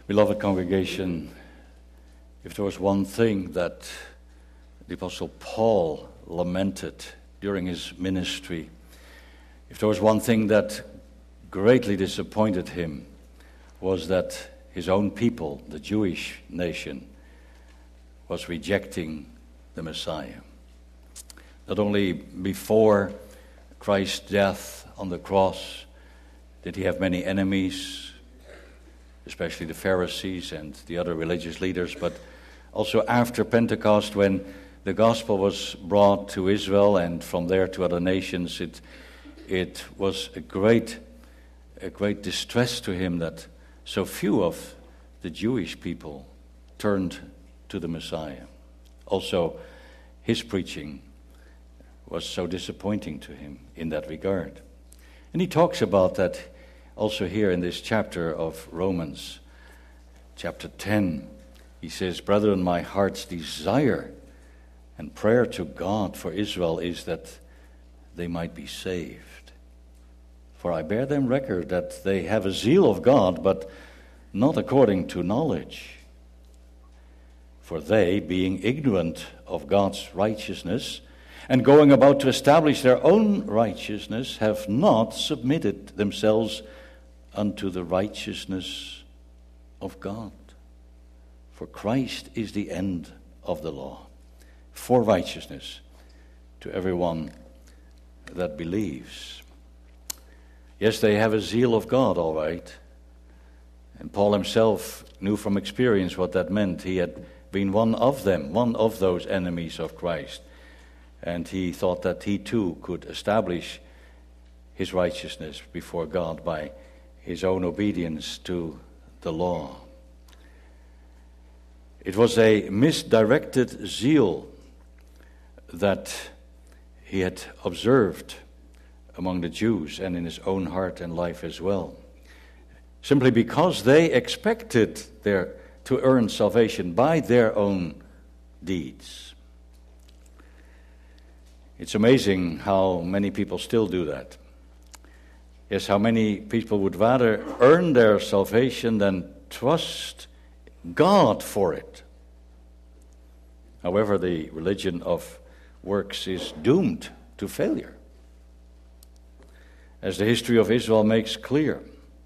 Beloved congregation, if there was one thing that the Apostle Paul lamented during his ministry, if there was one thing that greatly disappointed him, was that his own people, the Jewish nation, was rejecting the Messiah. Not only before Christ's death on the cross did he have many enemies, especially the Pharisees and the other religious leaders, but also after Pentecost, when the gospel was brought to Israel and from there to other nations, it was a great distress to him that so few of the Jewish people turned to the Messiah. Also, his preaching was so disappointing to him in that regard. And he talks about that also here in this chapter of Romans, chapter 10. He says, "Brethren, my heart's desire and prayer to God for Israel is that they might be saved. For I bear them record that they have a zeal of God, but not according to knowledge. For they, being ignorant of God's righteousness, and going about to establish their own righteousness, have not submitted themselves unto the righteousness of God. For Christ is the end of the law, for righteousness to everyone that believes." Yes, they have a zeal of God, all right. And Paul himself knew from experience what that meant. He had been one of them, one of those enemies of Christ. And he thought that he too could establish his righteousness before God by his own obedience to the law. It was a misdirected zeal that he had observed among the Jews and in his own heart and life as well. Simply because they expected to earn salvation by their own deeds. It's amazing how many people still do that. Yes, how many people would rather earn their salvation than trust God for it. However, the religion of works is doomed to failure, as the history of Israel makes clear.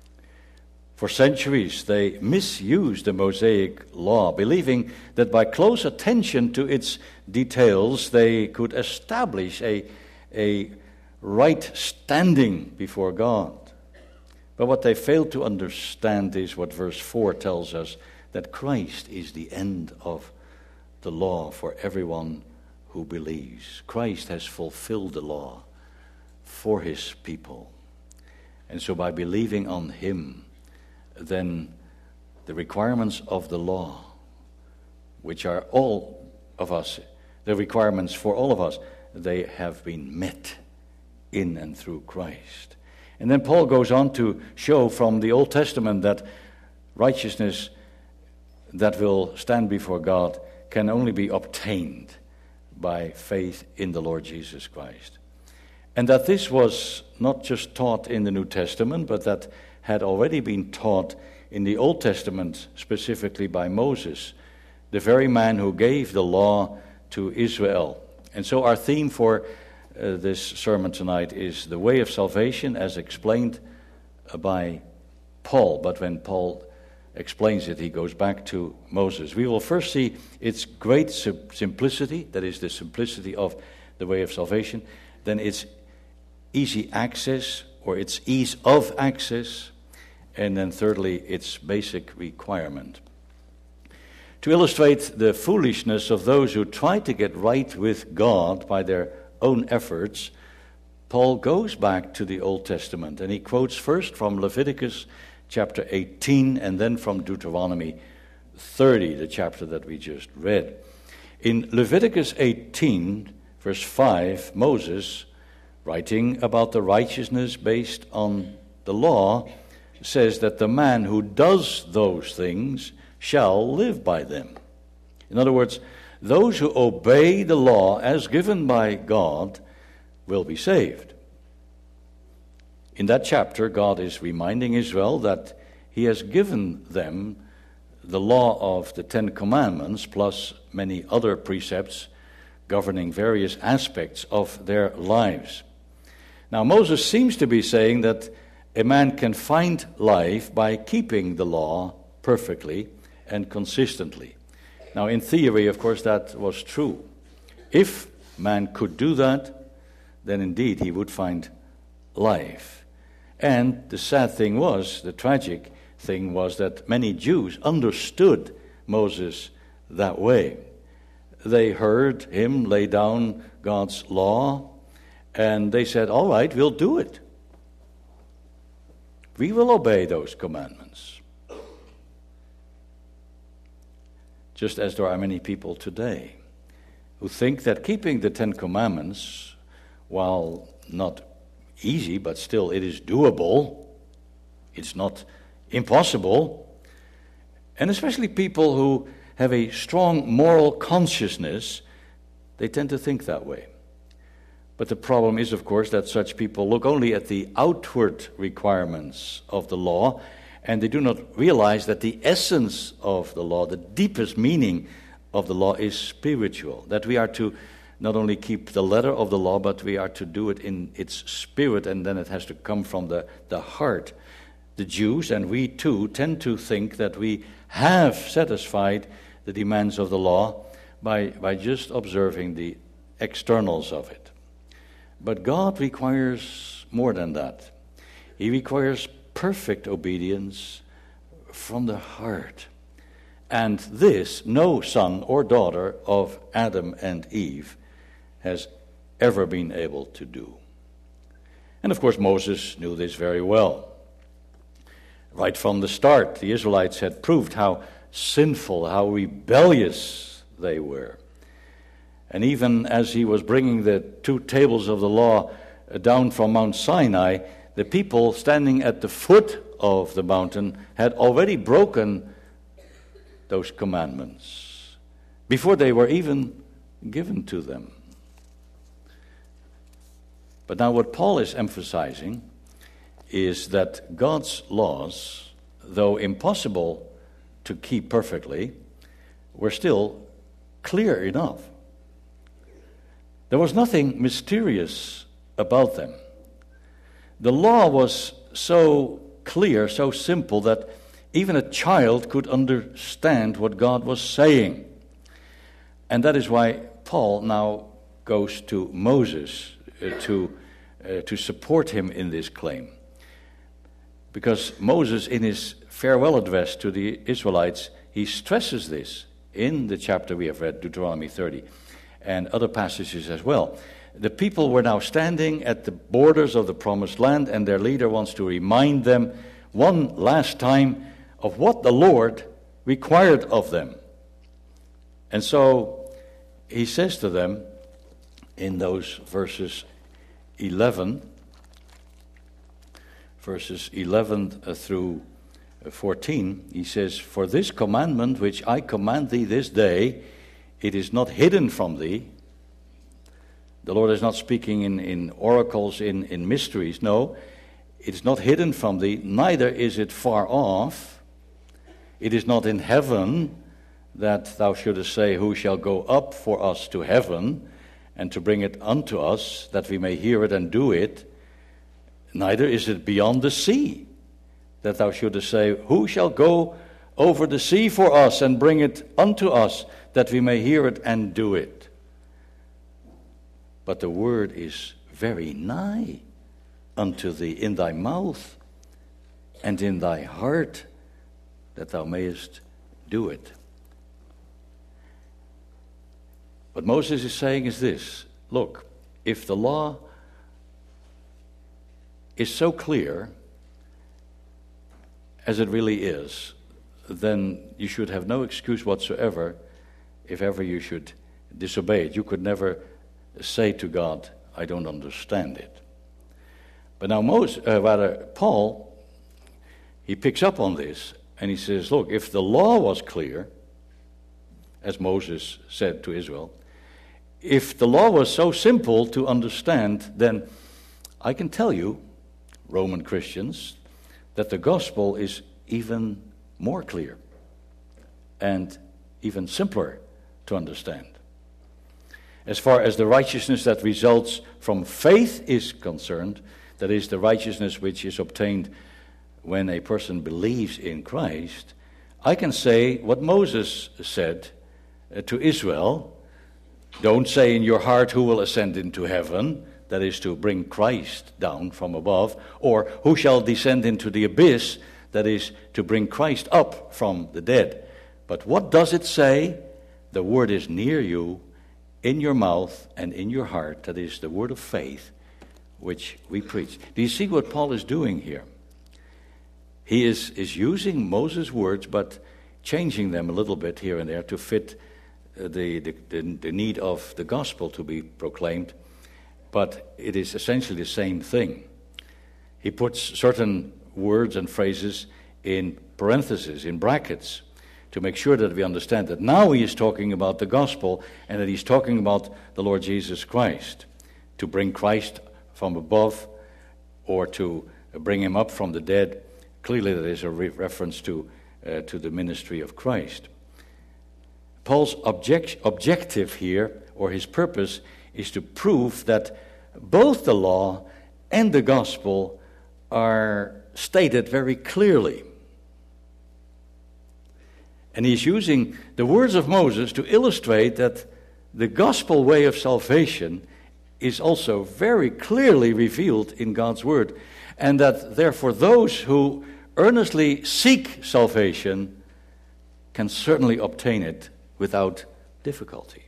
For centuries, they misused the Mosaic law, believing that by close attention to its details, they could establish a right standing before God. But what they failed to understand is what verse 4 tells us, that Christ is the end of the law for everyone who believes. Christ has fulfilled the law for his people. And so by believing on him, then the requirements of the law, which are all of us, the requirements for all of us, they have been met in and through Christ. And then Paul goes on to show from the Old Testament that righteousness that will stand before God can only be obtained by faith in the Lord Jesus Christ. And that this was not just taught in the New Testament, but that had already been taught in the Old Testament, specifically by Moses, the very man who gave the law to Israel. And so our theme for this sermon tonight is the way of salvation as explained by Paul. But when Paul explains it, he goes back to Moses. We will first see its great simplicity, that is the simplicity of the way of salvation, then its easy access or its ease of access, and then thirdly, its basic requirement. To illustrate the foolishness of those who try to get right with God by their own efforts, Paul goes back to the Old Testament, and he quotes first from Leviticus chapter 18, and then from Deuteronomy 30, the chapter that we just read. In Leviticus 18, verse 5, Moses, writing about the righteousness based on the law, says that the man who does those things shall live by them. In other words, those who obey the law as given by God will be saved. In that chapter, God is reminding Israel that he has given them the law of the Ten Commandments, plus many other precepts governing various aspects of their lives. Now, Moses seems to be saying that a man can find life by keeping the law perfectly and consistently. Now, in theory, of course, that was true. If man could do that, then indeed he would find life. And the sad thing was, the tragic thing was that many Jews understood Moses that way. They heard him lay down God's law, and they said, all right, we'll do it. We will obey those commandments. Just as there are many people today who think that keeping the Ten Commandments, while not easy, but still it is doable, it's not impossible, and especially people who have a strong moral consciousness, they tend to think that way. But the problem is, of course, that such people look only at the outward requirements of the law, and they do not realize that the essence of the law, the deepest meaning of the law, is spiritual. That we are to not only keep the letter of the law, but we are to do it in its spirit, and then it has to come from the heart. The Jews, and we too, tend to think that we have satisfied the demands of the law by just observing the externals of it. But God requires more than that. He requires perfect obedience from the heart. And this no son or daughter of Adam and Eve has ever been able to do. And of course Moses knew this very well. Right from the start, the Israelites had proved how sinful, how rebellious they were. And even as he was bringing the 2 tables of the law down from Mount Sinai, the people standing at the foot of the mountain had already broken those commandments before they were even given to them. But now what Paul is emphasizing is that God's laws, though impossible to keep perfectly, were still clear enough. There was nothing mysterious about them. The law was so clear, so simple, that even a child could understand what God was saying. And that is why Paul now goes to Moses to support him in this claim. Because Moses, in his farewell address to the Israelites, he stresses this in the chapter we have read, Deuteronomy 30. And other passages as well. The people were now standing at the borders of the promised land, and their leader wants to remind them one last time of what the Lord required of them. And so he says to them in those verses 11 through 14, he says, "For this commandment which I command thee this day, it is not hidden from thee." The Lord is not speaking in oracles, in mysteries. No, it is not hidden from thee, neither is it far off. It is not in heaven, that thou shouldest say, who shall go up for us to heaven, and to bring it unto us, that we may hear it and do it. Neither is it beyond the sea, that thou shouldest say, who shall go over the sea for us, and bring it unto us, that we may hear it and do it. But the word is very nigh unto thee, in thy mouth and in thy heart, that thou mayest do it. What Moses is saying is this: look, if the law is so clear as it really is, then you should have no excuse whatsoever if ever you should disobey it. You could never say to God, I don't understand it. But now Paul, he picks up on this, and he says, look, if the law was clear, as Moses said to Israel, if the law was so simple to understand, then I can tell you, Roman Christians, that the gospel is even more clear. and even simpler to understand. As far as the righteousness that results from faith is concerned, that is, the righteousness which is obtained when a person believes in Christ, I can say what Moses said to Israel. Don't say in your heart, who will ascend into heaven, that is to bring Christ down from above, or who shall descend into the abyss, that is to bring Christ up from the dead. But what does it say? The word is near you, in your mouth and in your heart, that is the word of faith which we preach. Do you see what Paul is doing here? He is using Moses' words, but changing them a little bit here and there to fit the need of the gospel to be proclaimed. But it is essentially the same thing. He puts certain words and phrases in parentheses, in brackets, to make sure that we understand that now he is talking about the gospel and that he's talking about the Lord Jesus Christ, to bring Christ from above or to bring him up from the dead. Clearly that is a reference to the ministry of Christ. Paul's objective here, or his purpose, is to prove that both the law and the gospel are stated very clearly. And he's using the words of Moses to illustrate that the gospel way of salvation is also very clearly revealed in God's word, and that therefore those who earnestly seek salvation can certainly obtain it without difficulty.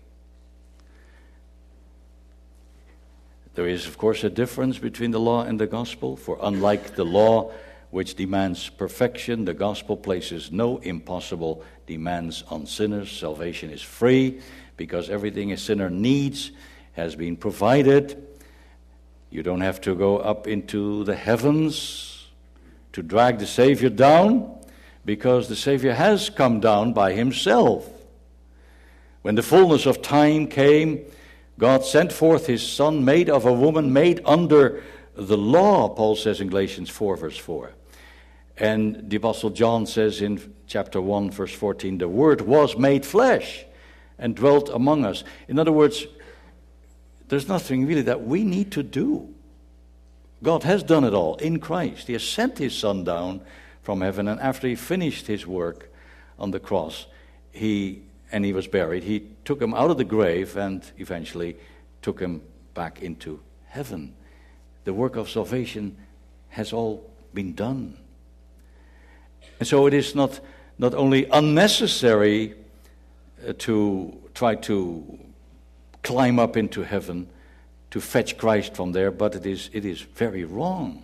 There is, of course, a difference between the law and the gospel, for unlike the law, which demands perfection, the gospel places no impossible demands on sinners. Salvation is free because everything a sinner needs has been provided. You don't have to go up into the heavens to drag the Savior down, because the Savior has come down by himself. When the fullness of time came, God sent forth his Son, made of a woman, made under the law, Paul says in Galatians 4, verse 4. And the Apostle John says in chapter 1, verse 14, the Word was made flesh and dwelt among us. In other words, there's nothing really that we need to do. God has done it all in Christ. He has sent his Son down from heaven, and after he finished his work on the cross, he was buried. He took him out of the grave and eventually took him back into heaven. The work of salvation has all been done. And so it is not only unnecessary to try to climb up into heaven to fetch Christ from there, but it is very wrong.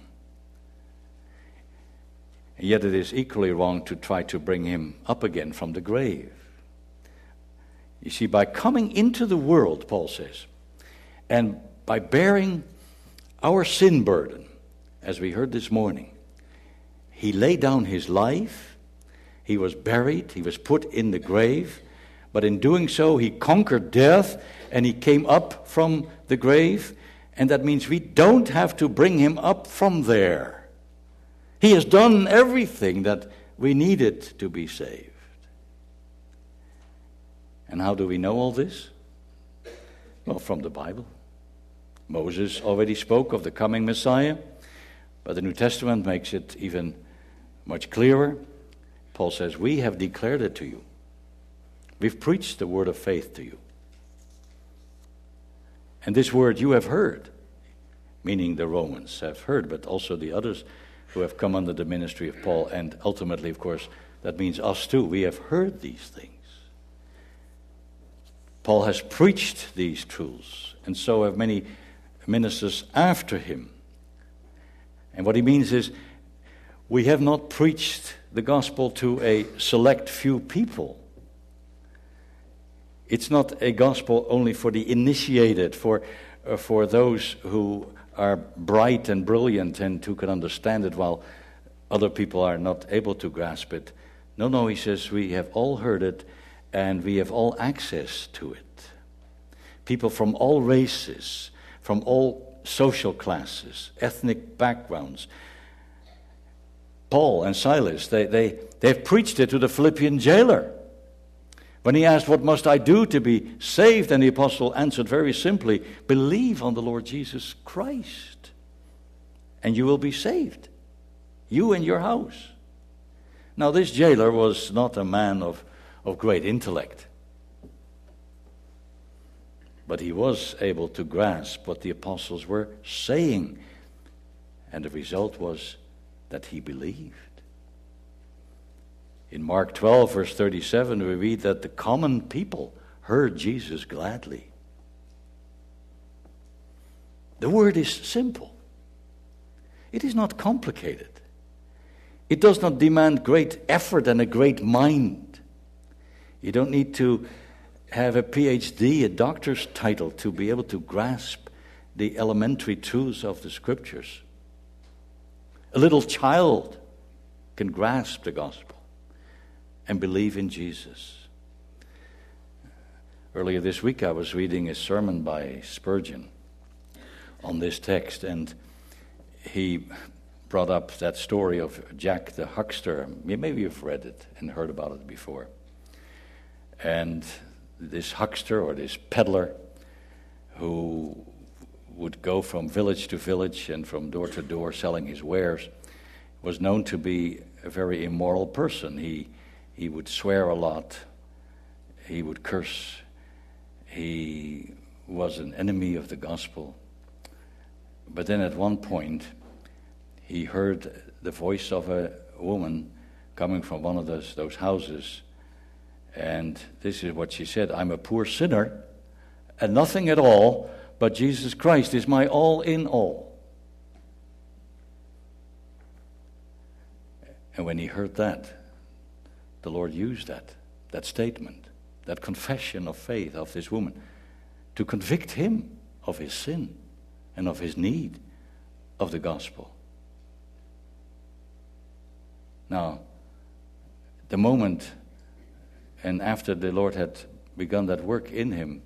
And yet it is equally wrong to try to bring him up again from the grave. You see, by coming into the world, Paul says, and by bearing our sin burden, as we heard this morning, he laid down his life, he was buried, he was put in the grave, but in doing so he conquered death and he came up from the grave, and that means we don't have to bring him up from there. He has done everything that we needed to be saved. And how do we know all this? Well, from the Bible. Moses already spoke of the coming Messiah, but the New Testament makes it even much clearer. Paul says, we have declared it to you. We've preached the word of faith to you. And this word you have heard, meaning the Romans have heard, but also the others who have come under the ministry of Paul, and ultimately, of course, that means us too. We have heard these things. Paul has preached these truths, and so have many ministers after him. And what he means is, we have not preached the gospel to a select few people. It's not a gospel only for the initiated, for those who are bright and brilliant and who can understand it while other people are not able to grasp it. No, he says we have all heard it and we have all access to it. People from all races, from all social classes, ethnic backgrounds. Paul and Silas, they've preached it to the Philippian jailer. When he asked, "What must I do to be saved?" and the apostle answered very simply, "Believe on the Lord Jesus Christ, and you will be saved, you and your house." Now, this jailer was not a man of great intellect, but he was able to grasp what the apostles were saying, and the result was that he believed. In Mark 12, verse 37, we read that the common people heard Jesus gladly. The word is simple. It is not complicated. It does not demand great effort and a great mind. You don't need to have a PhD, a doctor's title, to be able to grasp the elementary truths of the Scriptures. A little child can grasp the gospel and believe in Jesus. Earlier this week I was reading a sermon by Spurgeon on this text, and he brought up that story of Jack the huckster. Maybe you've read it and heard about it before. And this huckster, or this peddler, who would go from village to village and from door to door selling his wares, was known to be a very immoral person. He would swear a lot. He would curse. He was an enemy of the gospel. But then at one point, he heard the voice of a woman coming from one of those houses. And this is what she said: "I'm a poor sinner and nothing at all, but Jesus Christ is my all in all." And when he heard that, the Lord used that statement, that confession of faith of this woman, to convict him of his sin and of his need of the gospel. Now, the moment, and after the Lord had begun that work in him,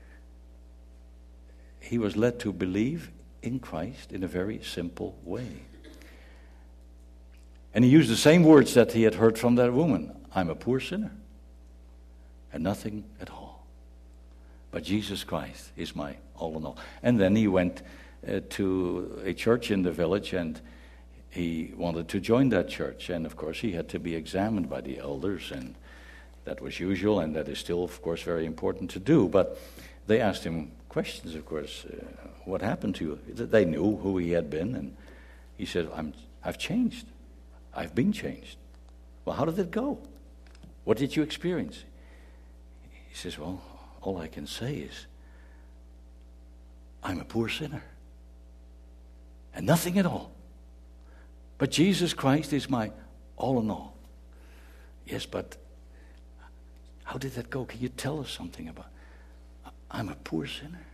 he was led to believe in Christ in a very simple way. And he used the same words that he had heard from that woman: "I'm a poor sinner and nothing at all, but Jesus Christ is my all in all." And then he went to a church in the village, and he wanted to join that church. And of course he had to be examined by the elders, and that was usual, and that is still, of course, very important to do. But they asked him questions, of course. What happened to you? They knew who he had been, and he said, I've changed. I've been changed. Well, how did it go? What did you experience? He says, well, all I can say is, I'm a poor sinner and nothing at all. But Jesus Christ is my all in all. Yes, but how did that go? Can you tell us something about it? I'm a poor sinner,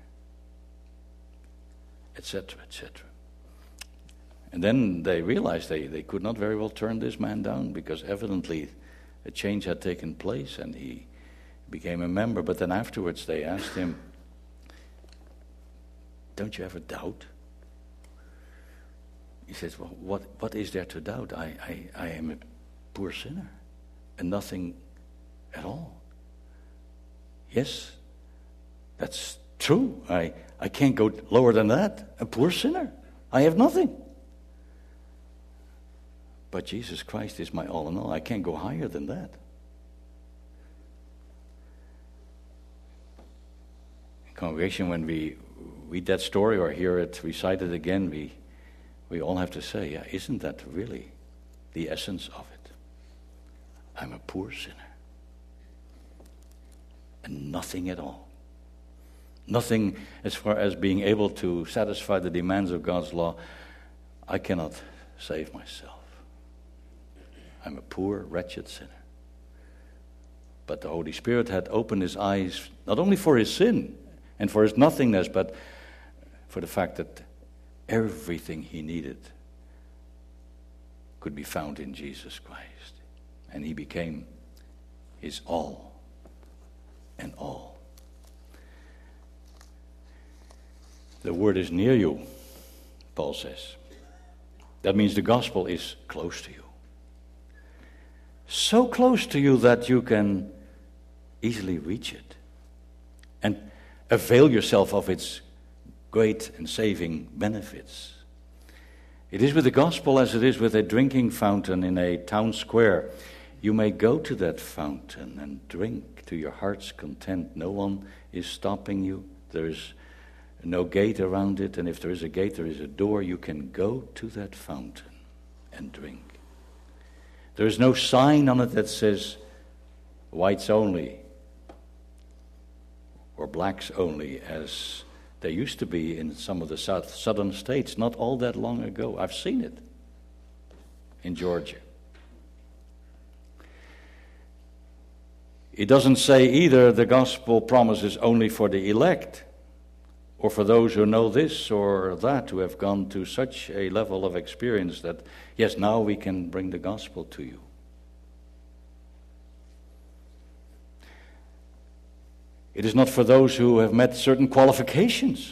etc., etc. And then they realized they could not very well turn this man down, because evidently a change had taken place and he became a member. But then afterwards they asked him, don't you ever doubt? He says, well, what is there to doubt? I am a poor sinner and nothing at all. Yes, that's true. I can't go lower than that. A poor sinner. I have nothing. But Jesus Christ is my all in all. I can't go higher than that. In congregation, when we read that story or hear it recited again, we all have to say, yeah, isn't that really the essence of it? I'm a poor sinner. And nothing at all. Nothing as far as being able to satisfy the demands of God's law. I cannot save myself. I'm a poor, wretched sinner. But the Holy Spirit had opened his eyes, not only for his sin and for his nothingness, but for the fact that everything he needed could be found in Jesus Christ. And he became his all and all. The word is near you, Paul says. That means the gospel is close to you. So close to you that you can easily reach it and avail yourself of its great and saving benefits. It is with the gospel as it is with a drinking fountain in a town square. You may go to that fountain and drink to your heart's content. No one is stopping you. There is no gate around it, and if there is a gate, there is a door. You can go to that fountain and drink. There is no sign on it that says whites only or blacks only, as there used to be in some of the southern states not all that long ago. I've seen it in Georgia. It doesn't say either the gospel promises only for the elect or for those who know this or that, who have gone to such a level of experience that, yes, now we can bring the gospel to you. It is not for those who have met certain qualifications.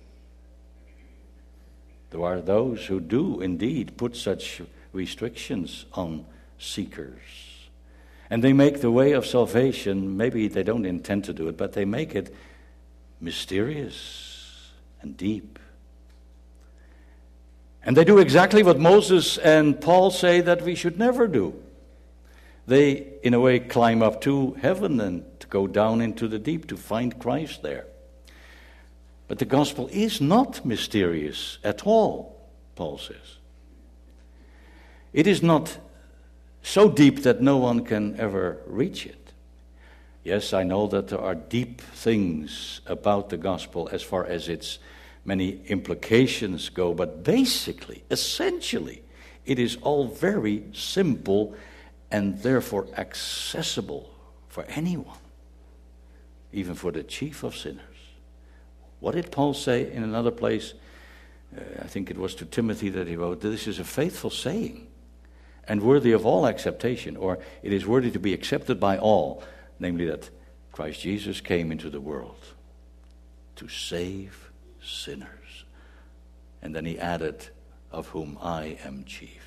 There are those who do indeed put such restrictions on seekers. And they make the way of salvation, maybe they don't intend to do it, but they make it mysterious and deep. And they do exactly what Moses and Paul say that we should never do. They, in a way, climb up to heaven and to go down into the deep to find Christ there. But the gospel is not mysterious at all, Paul says. It is not so deep that no one can ever reach it. Yes, I know that there are deep things about the gospel as far as its many implications go, but basically, essentially, it is all very simple and therefore accessible for anyone, even for the chief of sinners. What did Paul say in another place? I think it was to Timothy that he wrote, "This is a faithful saying and worthy of all acceptation," or it is worthy to be accepted by all, namely that Christ Jesus came into the world to save sinners. And then he added, "of whom I am chief."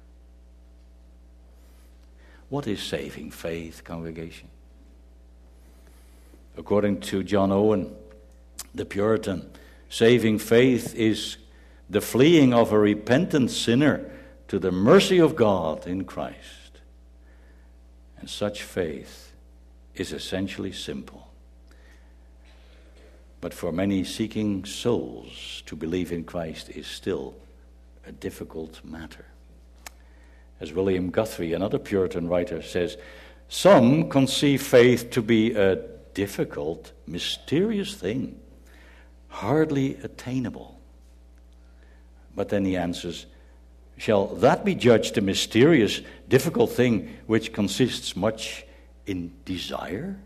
What is saving faith, congregation? According to John Owen, the Puritan, saving faith is the fleeing of a repentant sinner to the mercy of God in Christ. And such faith is essentially simple. But for many seeking souls, to believe in Christ is still a difficult matter. As William Guthrie, another Puritan writer, says, some conceive faith to be a difficult, mysterious thing, hardly attainable. But then he answers, shall that be judged a mysterious, difficult thing which consists much in desire?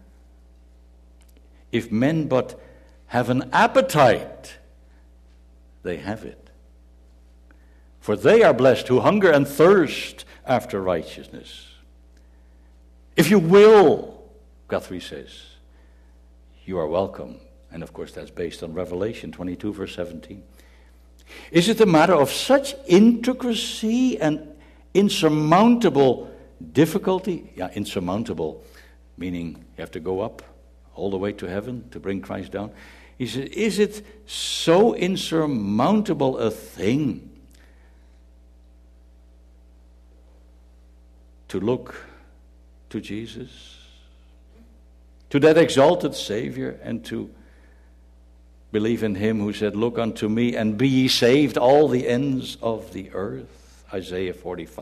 If men but have an appetite, they have it. For they are blessed who hunger and thirst after righteousness. If you will, Guthrie says, you are welcome. And of course that's based on Revelation 22 verse 17. Is it a matter of such intricacy and insurmountable difficulty? Yeah, insurmountable, meaning you have to go up all the way to heaven to bring Christ down. He said, is it so insurmountable a thing to look to Jesus, to that exalted Savior, and to believe in him who said, look unto me and be ye saved all the ends of the earth, Isaiah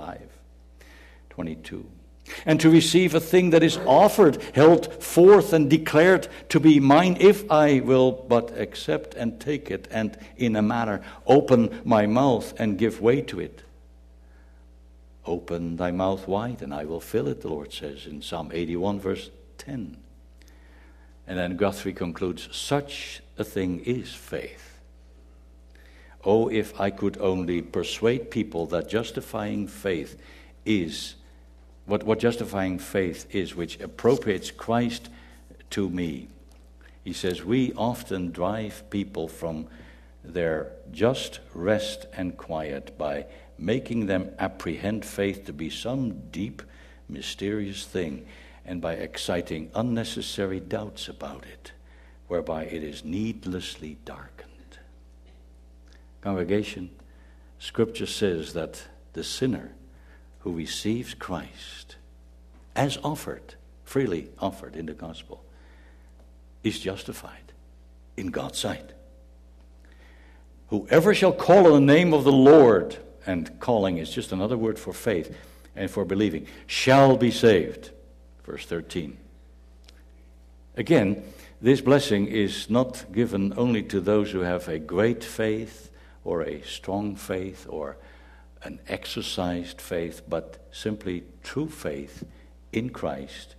45:22. And to receive a thing that is offered, held forth and declared to be mine, if I will but accept and take it, and in a manner open my mouth and give way to it. Open thy mouth wide and I will fill it, the Lord says in Psalm 81 verse 10. And then Guthrie concludes, such a thing is faith. Oh, if I could only persuade people that justifying faith is what justifying faith is, which appropriates Christ to me. He says, we often drive people from their just rest and quiet by making them apprehend faith to be some deep, mysterious thing. and by exciting unnecessary doubts about it, whereby it is needlessly darkened. Congregation, Scripture says that the sinner who receives Christ as offered, freely offered in the gospel, is justified in God's sight. Whoever shall call on the name of the Lord, and calling is just another word for faith and for believing, shall be saved. Verse 13. Again, this blessing is not given only to those who have a great faith or a strong faith or an exercised faith, but simply true faith in Christ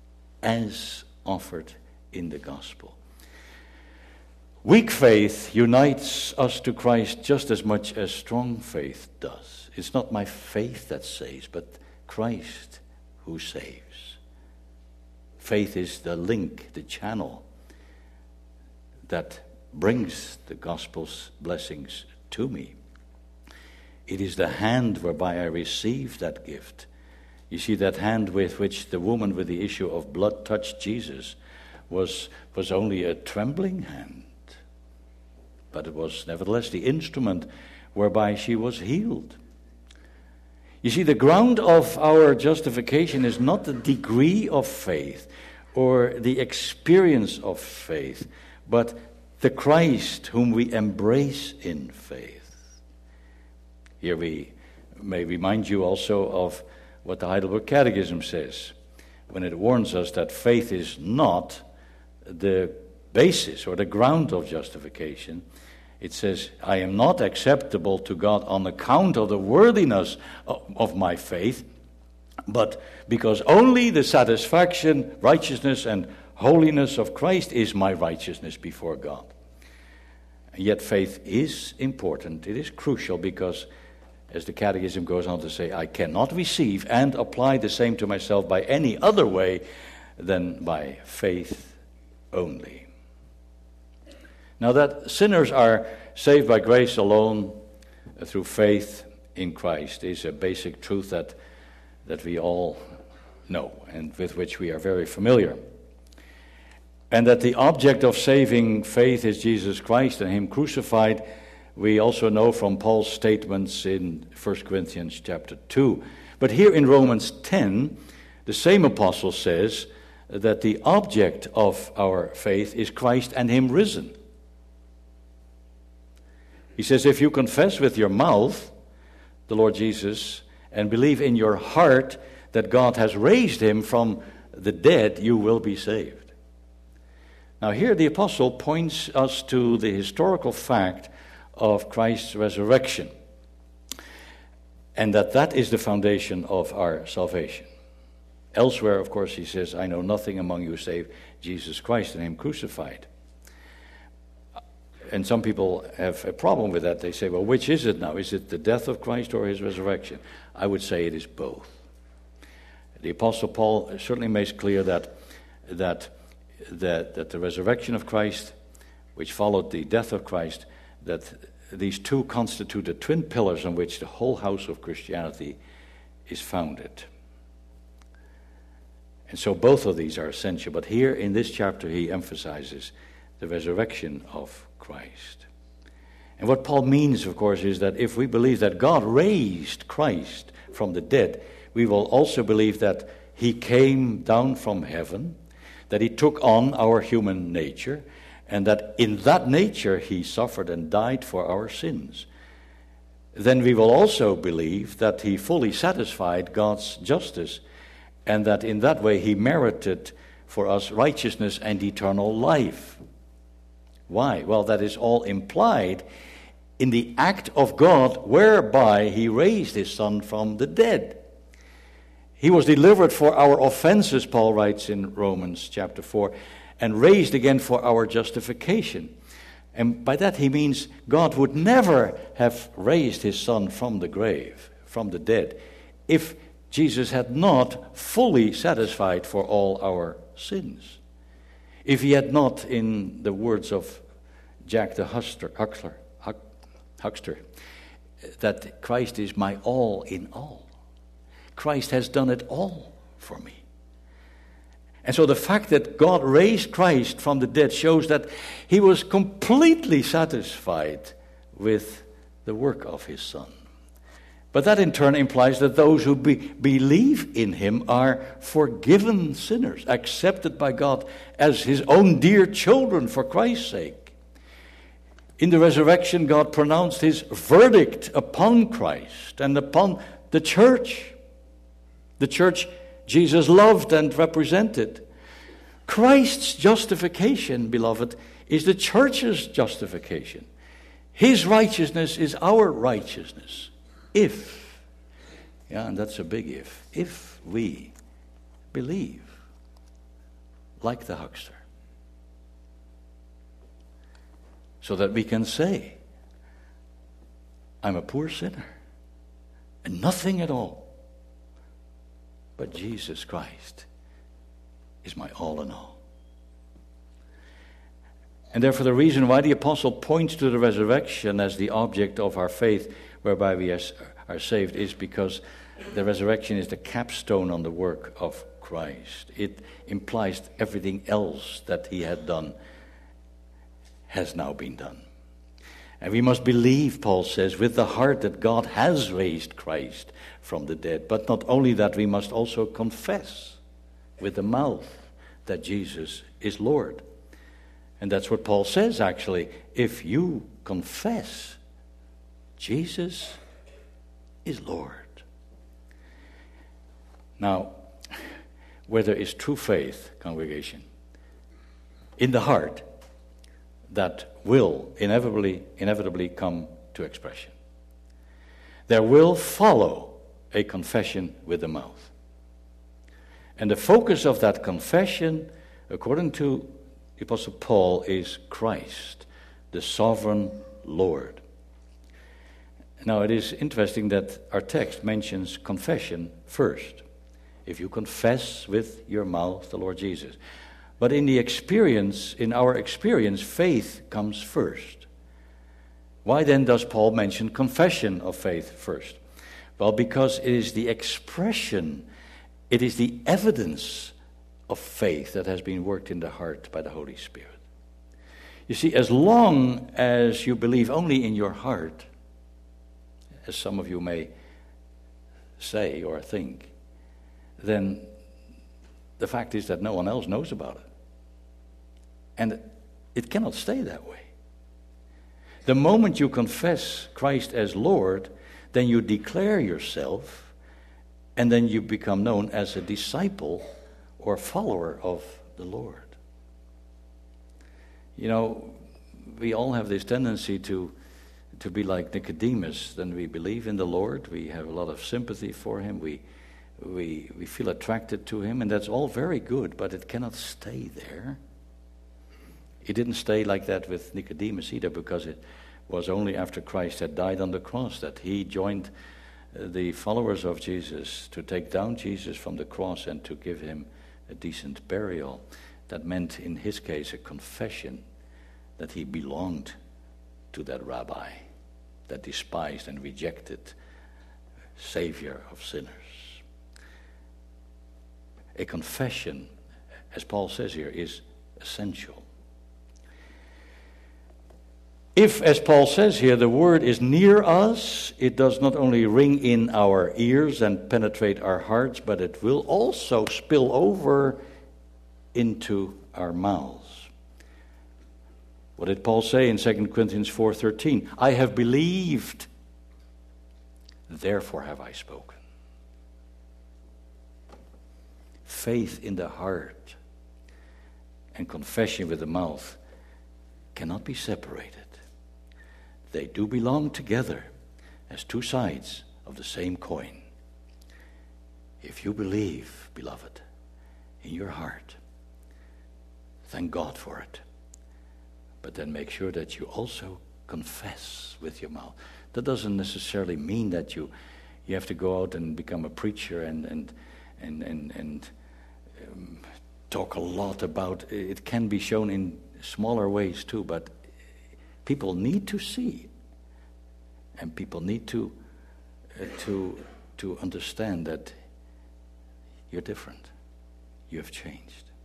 as offered in the gospel. Weak faith unites us to Christ just as much as strong faith does. It's not my faith that saves, but Christ who saves. Faith is the link, the channel that brings the gospel's blessings to me. It is the hand whereby I receive that gift. You see, that hand with which the woman with the issue of blood touched Jesus was only a trembling hand. But it was nevertheless the instrument whereby she was healed. You see, the ground of our justification is not the degree of faith or the experience of faith, but the Christ whom we embrace in faith. Here we may remind you also of what the Heidelberg Catechism says when it warns us that faith is not the basis or the ground of justification. It says, I am not acceptable to God on account of the worthiness of my faith, but because only the satisfaction, righteousness, and holiness of Christ is my righteousness before God. And yet faith is important. It is crucial because, as the Catechism goes on to say, I cannot receive and apply the same to myself by any other way than by faith only. Now, that sinners are saved by grace alone through faith in Christ is a basic truth that we all know and with which we are very familiar. And that the object of saving faith is Jesus Christ and Him crucified, we also know from Paul's statements in 1 Corinthians chapter 2. But here in Romans 10, the same apostle says that the object of our faith is Christ and Him risen. He says, if you confess with your mouth the Lord Jesus and believe in your heart that God has raised Him from the dead, you will be saved. Now here the apostle points us to the historical fact of Christ's resurrection, and that is the foundation of our salvation. Elsewhere, of course, he says, I know nothing among you save Jesus Christ and Him crucified. And some people have a problem with that. They say, well, which is it now? Is it the death of Christ or His resurrection? I would say it is both. The Apostle Paul certainly makes clear that the resurrection of Christ, which followed the death of Christ, that these two constitute the twin pillars on which the whole house of Christianity is founded. And so both of these are essential. But here in this chapter he emphasizes the resurrection of Christ. And what Paul means, of course, is that if we believe that God raised Christ from the dead, we will also believe that He came down from heaven, that He took on our human nature, and that in that nature He suffered and died for our sins. Then we will also believe that He fully satisfied God's justice, and that in that way He merited for us righteousness and eternal life. Why? Well, that is all implied in the act of God whereby He raised His Son from the dead. He was delivered for our offenses, Paul writes in Romans chapter 4, and raised again for our justification. And by that he means God would never have raised His Son from the grave, from the dead, if Jesus had not fully satisfied for all our sins. If He had not, in the words of Jack the Huckster, that Christ is my all in all. Christ has done it all for me. And so the fact that God raised Christ from the dead shows that he was completely satisfied with the work of his Son. But that in turn implies that those who believe in him are forgiven sinners, accepted by God as his own dear children for Christ's sake. In the resurrection, God pronounced his verdict upon Christ and upon the church Jesus loved and represented. Christ's justification, beloved, is the church's justification. His righteousness is our righteousness. And that's a big if we believe, like the huckster, so that we can say, I'm a poor sinner, and nothing at all, but Jesus Christ is my all in all. And therefore the reason why the apostle points to the resurrection as the object of our faith, whereby we are saved, is because the resurrection is the capstone on the work of Christ. It implies everything else that he had done has now been done. And we must believe, Paul says, with the heart that God has raised Christ from the dead. But not only that, we must also confess with the mouth that Jesus is Lord. And that's what Paul says, actually. If you confess Jesus is Lord. Now, where there is true faith, congregation, in the heart, that will inevitably come to expression. There will follow a confession with the mouth. And the focus of that confession, according to the Apostle Paul, is Christ, the sovereign Lord. Now, it is interesting that our text mentions confession first. If you confess with your mouth the Lord Jesus. But in our experience, faith comes first. Why then does Paul mention confession of faith first? Well, because it is the expression, it is the evidence of faith that has been worked in the heart by the Holy Spirit. You see, as long as you believe only in your heart, as some of you may say or think, then the fact is that no one else knows about it. And it cannot stay that way. The moment you confess Christ as Lord, then you declare yourself, and then you become known as a disciple or follower of the Lord. You know, we all have this tendency to be like Nicodemus. Then we believe in the Lord, we have a lot of sympathy for him, we feel attracted to him, and that's all very good, but it cannot stay there. It didn't stay like that with Nicodemus either, because it was only after Christ had died on the cross that he joined the followers of Jesus to take down Jesus from the cross and to give him a decent burial. That meant, in his case, a confession that he belonged to that rabbi, that despised and rejected Savior of sinners. A confession, as Paul says here, is essential. If, as Paul says here, the word is near us, it does not only ring in our ears and penetrate our hearts, but it will also spill over into our mouths. What did Paul say in 2 Corinthians 4:13? I have believed, therefore have I spoken. Faith in the heart and confession with the mouth cannot be separated. They do belong together as two sides of the same coin. If you believe, beloved, in your heart, thank God for it. But then make sure that you also confess with your mouth. That doesn't necessarily mean that you have to go out and become a preacher and talk a lot about it. It can be shown in smaller ways too, but people need to see, and people need to understand that you're different. You have changed.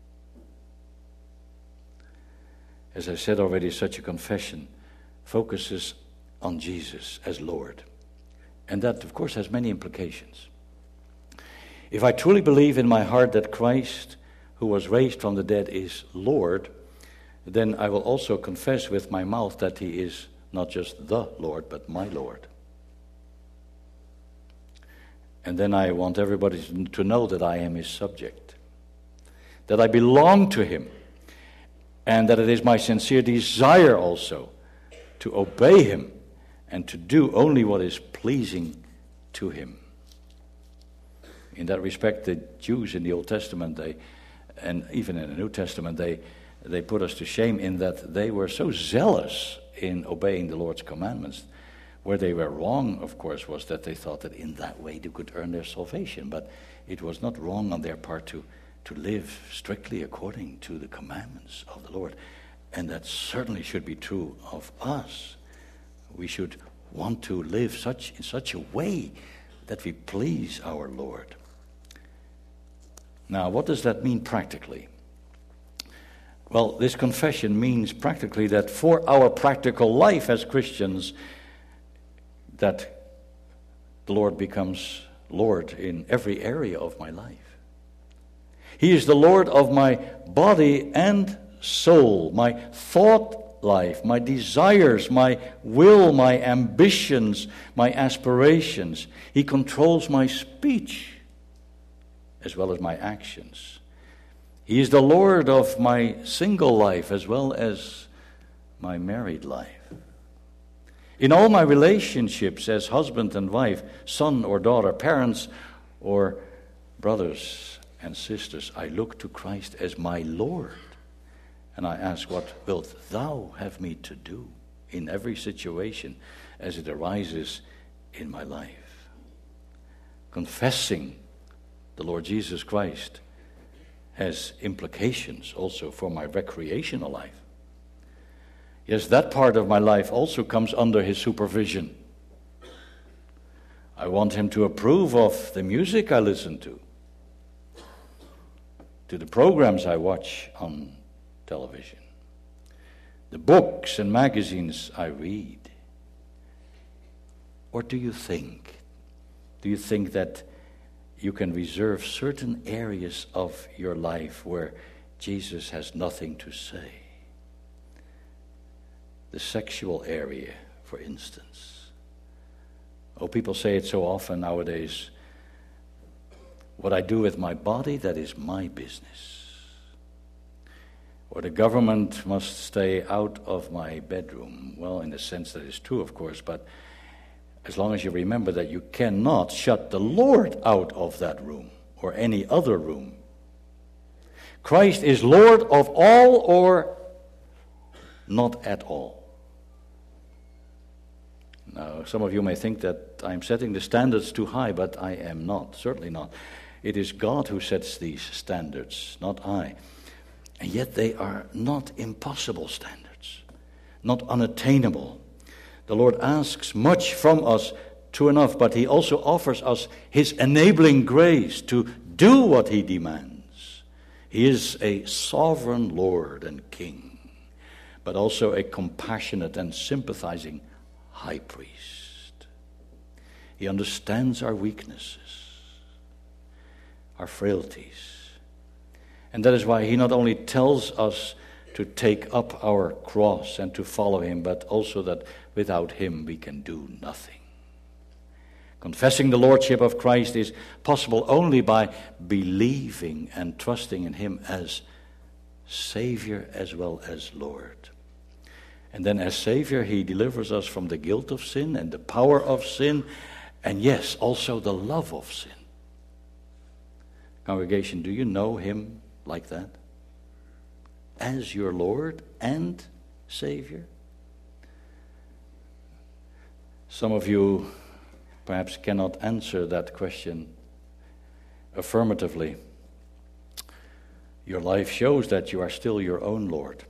as I said already, such a confession focuses on Jesus as Lord. And that, of course, has many implications. If I truly believe in my heart that Christ, who was raised from the dead, is Lord, then I will also confess with my mouth that he is not just the Lord, but my Lord. And then I want everybody to know that I am his subject, that I belong to him, and that it is my sincere desire also to obey him and to do only what is pleasing to him. In that respect, the Jews in the Old Testament, and even in the New Testament, they put us to shame in that they were so zealous in obeying the Lord's commandments. Where they were wrong, of course, was that they thought that in that way they could earn their salvation. But it was not wrong on their part to live strictly according to the commandments of the Lord. And that certainly should be true of us. We should want to live in such a way that we please our Lord. Now, what does that mean practically? Well, this confession means practically that for our practical life as Christians, that the Lord becomes Lord in every area of my life. He is the Lord of my body and soul, my thought life, my desires, my will, my ambitions, my aspirations. He controls my speech as well as my actions. He is the Lord of my single life as well as my married life. In all my relationships as husband and wife, son or daughter, parents or brothers and sisters, I look to Christ as my Lord. And I ask, what wilt thou have me to do in every situation as it arises in my life? Confessing the Lord Jesus Christ has implications also for my recreational life. Yes, that part of my life also comes under his supervision. I want him to approve of the music I listen to the programs I watch on television, the books and magazines I read. Or do you think that you can reserve certain areas of your life where Jesus has nothing to say? The sexual area, for instance. Oh, people say it so often nowadays. What I do with my body, that is my business. Or the government must stay out of my bedroom. Well, in a sense that is true, of course, but as long as you remember that you cannot shut the Lord out of that room or any other room. Christ is Lord of all or not at all. Now, some of you may think that I'm setting the standards too high, but I am not, certainly not. It is God who sets these standards, not I. And yet they are not impossible standards, not unattainable. The Lord asks much from us, true enough, but he also offers us his enabling grace to do what he demands. He is a sovereign Lord and King, but also a compassionate and sympathizing high priest. He understands our weaknesses, our frailties. And that is why he not only tells us to take up our cross and to follow him, but also that without him we can do nothing. Confessing the lordship of Christ is possible only by believing and trusting in him as Savior as well as Lord. And then as Savior, he delivers us from the guilt of sin and the power of sin, and yes, also the love of sin. Congregation, do you know him like that? As your Lord and Savior? Some of you perhaps cannot answer that question affirmatively. Your life shows that you are still your own Lord,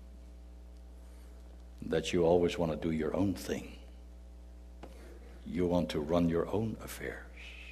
that you always want to do your own thing. You want to run your own affairs.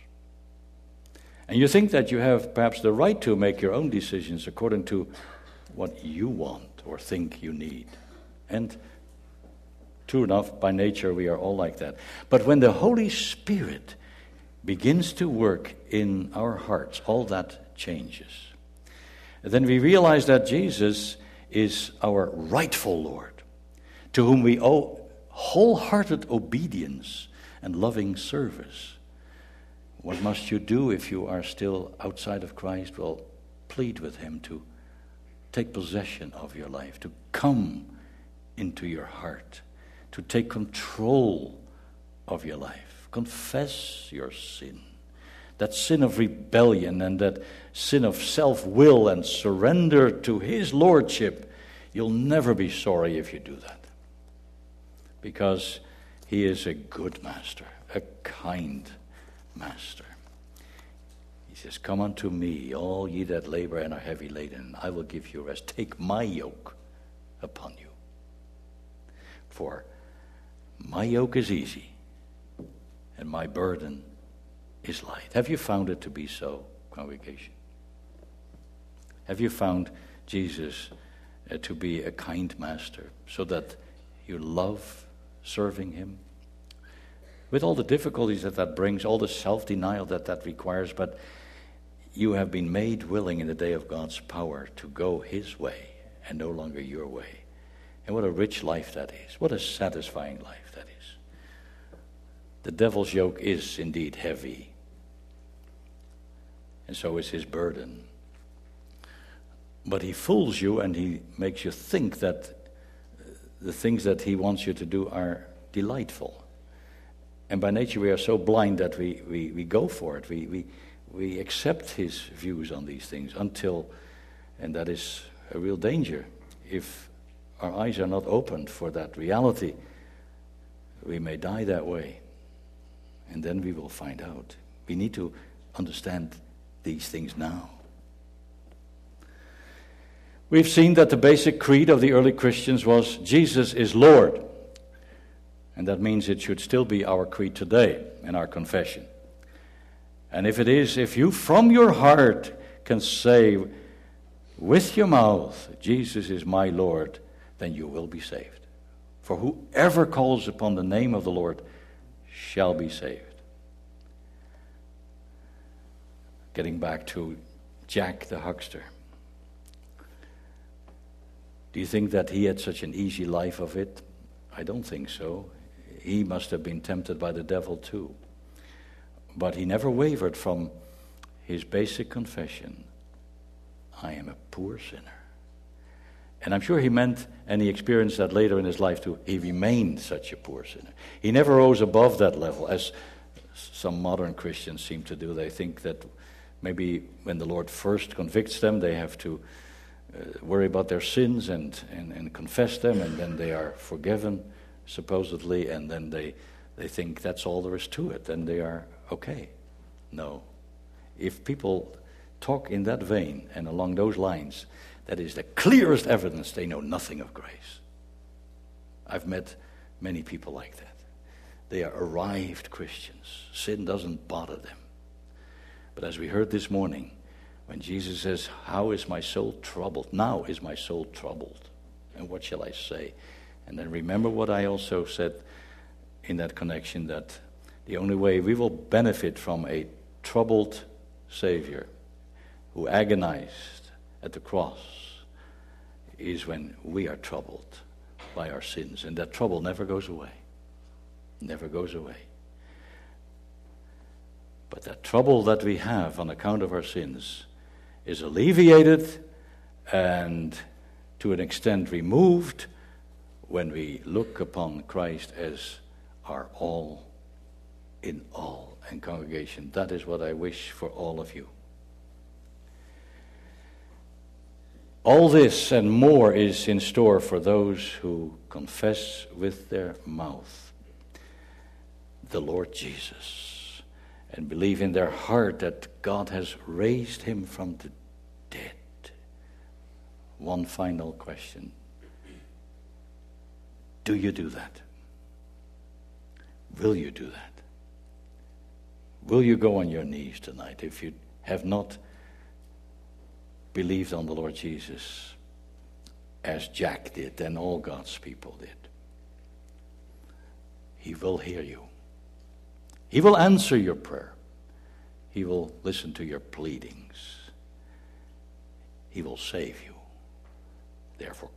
And you think that you have perhaps the right to make your own decisions according to what you want or think you need. And true enough, by nature we are all like that. But when the Holy Spirit begins to work in our hearts, all that changes. And then we realize that Jesus is our rightful Lord, to whom we owe wholehearted obedience and loving service. What must you do if you are still outside of Christ? Well, plead with him to take possession of your life, to come into your heart, to take control of your life. Confess your sin, that sin of rebellion and that sin of self-will, and surrender to his lordship. You'll never be sorry if you do that, because he is a good master, a kind master. He says, come unto me, all ye that labor and are heavy laden, and I will give you rest. Take my yoke upon you. For my yoke is easy, and my burden is light. Have you found it to be so, congregation? Have you found Jesus to be a kind master, so that you love serving him? With all the difficulties that brings, all the self-denial that requires, but you have been made willing in the day of God's power to go his way and no longer your way. And what a rich life that is. What a satisfying life that is. The devil's yoke is indeed heavy, and so is his burden. But he fools you, and he makes you think that the things that he wants you to do are delightful. And by nature we are so blind that we go for it. We accept his views on these things until, and that is a real danger, if our eyes are not opened for that reality, we may die that way. And then we will find out. We need to understand these things now. We've seen that the basic creed of the early Christians was Jesus is Lord. And that means it should still be our creed today in our confession. And if it is, if you from your heart can say with your mouth, Jesus is my Lord, then you will be saved. For whoever calls upon the name of the Lord shall be saved. Getting back to Jack the huckster. Do you think that he had such an easy life of it? I don't think so. He must have been tempted by the devil too. But he never wavered from his basic confession. I am a poor sinner. And I'm sure he meant, and he experienced that later in his life too, he remained such a poor sinner. He never rose above that level, as some modern Christians seem to do. They think that maybe when the Lord first convicts them, they have to worry about their sins and confess them, and then they are forgiven, supposedly, and then they think that's all there is to it, then they are okay. No. If people talk in that vein and along those lines, that is the clearest evidence they know nothing of grace. I've met many people like that. They are arrived Christians. Sin doesn't bother them. But as we heard this morning, when Jesus says, how is my soul troubled? Now is my soul troubled. And what shall I say? And then remember what I also said in that connection, that the only way we will benefit from a troubled Savior who agonized at the cross is when we are troubled by our sins. And that trouble never goes away. Never goes away. But that trouble that we have on account of our sins is alleviated and to an extent removed when we look upon Christ as our all in all. And congregation, that is what I wish for all of you. All this and more is in store for those who confess with their mouth the Lord Jesus and believe in their heart that God has raised him from the dead. One final question. Do you do that? Will you do that? Will you go on your knees tonight if you have not believed on the Lord Jesus as Jack did and all God's people did. He will hear you. He will answer your prayer. He will listen to your pleadings. He will save you. Therefore,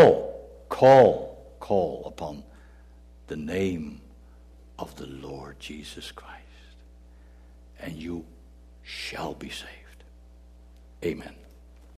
call upon the name of the Lord Jesus Christ, and you shall be saved. Amen.